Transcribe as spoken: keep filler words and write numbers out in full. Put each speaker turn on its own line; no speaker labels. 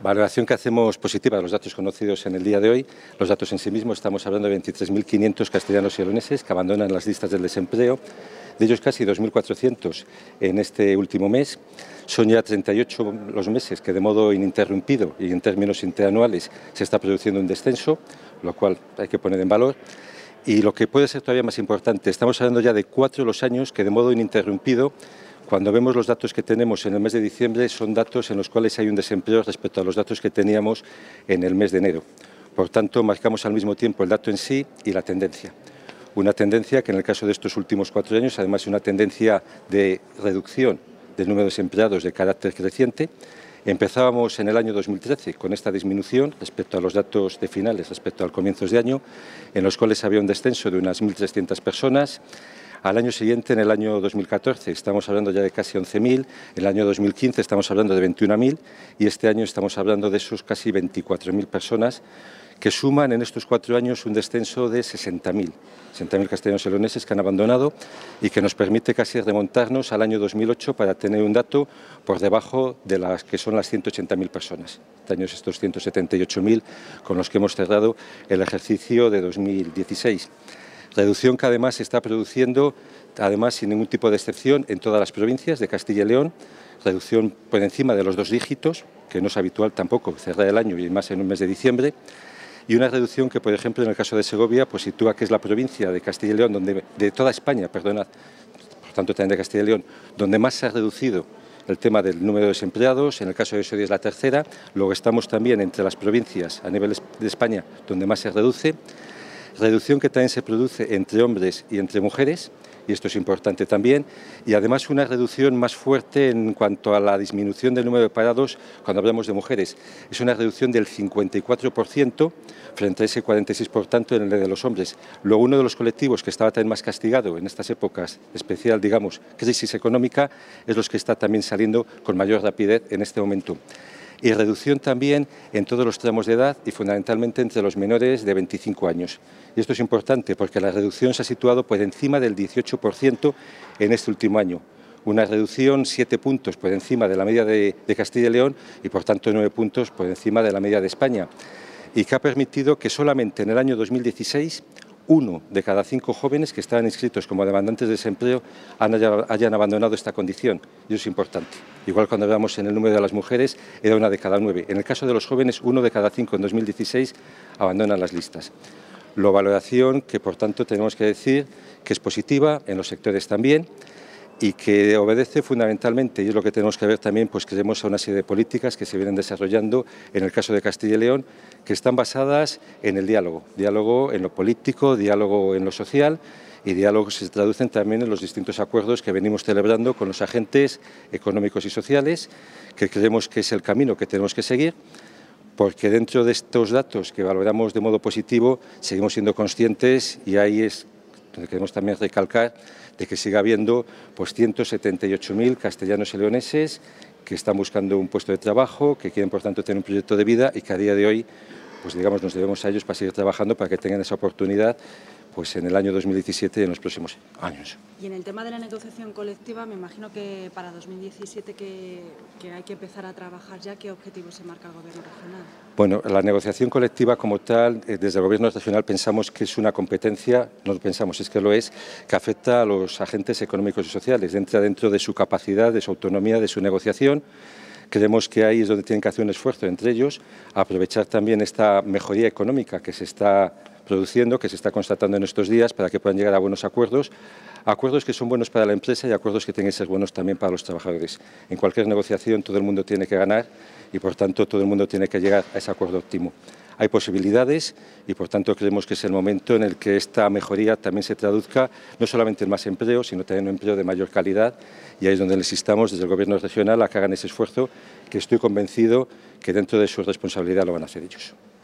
valoración que hacemos positiva de los datos conocidos en el día de hoy. Los datos en sí mismos, estamos hablando de veintitrés mil quinientos castellanos y leoneses que abandonan las listas del desempleo, de ellos casi dos mil cuatrocientos en este último mes. Son ya treinta y ocho los meses que de modo ininterrumpido y en términos interanuales se está produciendo un descenso, lo cual hay que poner en valor. Y lo que puede ser todavía más importante, estamos hablando ya de cuatro los años que de modo ininterrumpido, cuando vemos los datos que tenemos en el mes de diciembre, son datos en los cuales hay un desempleo respecto a los datos que teníamos en el mes de enero. Por tanto, marcamos al mismo tiempo el dato en sí y la tendencia. Una tendencia que en el caso de estos últimos cuatro años, además es una tendencia de reducción del número de desempleados de carácter creciente. Empezábamos en el año dos mil trece con esta disminución respecto a los datos de finales, respecto al comienzos de año, en los cuales había un descenso de unas mil trescientas personas. Al año siguiente, en el año dos mil catorce, estamos hablando ya de casi once mil, en el año dos mil quince estamos hablando de veintiún mil y este año estamos hablando de esos casi veinticuatro mil personas que suman en estos cuatro años un descenso de sesenta mil, sesenta mil castellanos y leoneses que han abandonado y que nos permite casi remontarnos al año dos mil ocho para tener un dato por debajo de las que son las ciento ochenta mil personas. Este año estos ciento setenta y ocho mil con los que hemos cerrado el ejercicio de dos mil dieciséis. Reducción que además se está produciendo, además sin ningún tipo de excepción, en todas las provincias de Castilla y León, reducción por encima de los dos dígitos, que no es habitual tampoco cerrar el año y más en un mes de diciembre, y una reducción que, por ejemplo, en el caso de Segovia, pues sitúa que es la provincia de Castilla y León, donde, de toda España, perdonad, por tanto también de Castilla y León, donde más se ha reducido el tema del número de desempleados. En el caso de Segovia es la tercera, luego estamos también entre las provincias a nivel de España donde más se reduce. Reducción que también se produce entre hombres y entre mujeres, y esto es importante también, y además una reducción más fuerte en cuanto a la disminución del número de parados cuando hablamos de mujeres. Es una reducción del cincuenta y cuatro por ciento frente a ese cuarenta y seis por ciento en el de los hombres. Luego, uno de los colectivos que estaba también más castigado en estas épocas, especial, digamos, crisis económica, es los que está también saliendo con mayor rapidez en este momento. Y reducción también en todos los tramos de edad y fundamentalmente entre los menores de veinticinco años. Y esto es importante porque la reducción se ha situado por encima del dieciocho por ciento en este último año. Una reducción siete puntos por encima de la media de, de Castilla y León y por tanto nueve puntos por encima de la media de España. Y que ha permitido que solamente en el año dos mil dieciséis uno de cada cinco jóvenes que estaban inscritos como demandantes de desempleo hayan abandonado esta condición. Y eso es importante. Igual cuando hablamos en el número de las mujeres, era una de cada nueve. En el caso de los jóvenes, uno de cada cinco en dos mil dieciséis abandonan las listas. La valoración que, por tanto, tenemos que decir que es positiva en los sectores también y que obedece fundamentalmente, y es lo que tenemos que ver también, pues creemos a una serie de políticas que se vienen desarrollando en el caso de Castilla y León, que están basadas en el diálogo, diálogo en lo político, diálogo en lo social y diálogo que se traducen también en los distintos acuerdos que venimos celebrando con los agentes económicos y sociales, que creemos que es el camino que tenemos que seguir, porque dentro de estos datos que valoramos de modo positivo, seguimos siendo conscientes y ahí es donde queremos también recalcar de que siga habiendo pues, ciento setenta y ocho mil castellanos y leoneses que están buscando un puesto de trabajo, que quieren, por tanto, tener un proyecto de vida y que a día de hoy, pues digamos, nos debemos a ellos para seguir trabajando para que tengan esa oportunidad pues, en el año dos mil diecisiete y en los próximos años.
Y en el tema de la negociación colectiva, me imagino que para dos mil diecisiete que, que hay que empezar a trabajar ya, ¿qué objetivos se marca el Gobierno regional?
Bueno, la negociación colectiva como tal, desde el Gobierno regional pensamos que es una competencia, no lo pensamos, es que lo es, que afecta a los agentes económicos y sociales, entra dentro de su capacidad, de su autonomía, de su negociación. Creemos que ahí es donde tienen que hacer un esfuerzo entre ellos, aprovechar también esta mejoría económica que se está produciendo, que se está constatando en estos días para que puedan llegar a buenos acuerdos, acuerdos que son buenos para la empresa y acuerdos que tienen que ser buenos también para los trabajadores. En cualquier negociación todo el mundo tiene que ganar y por tanto todo el mundo tiene que llegar a ese acuerdo óptimo. Hay posibilidades y por tanto creemos que es el momento en el que esta mejoría también se traduzca no solamente en más empleo, sino también en un empleo de mayor calidad y ahí es donde les instamos desde el Gobierno regional a que hagan ese esfuerzo que estoy convencido que dentro de su responsabilidad lo van a hacer ellos.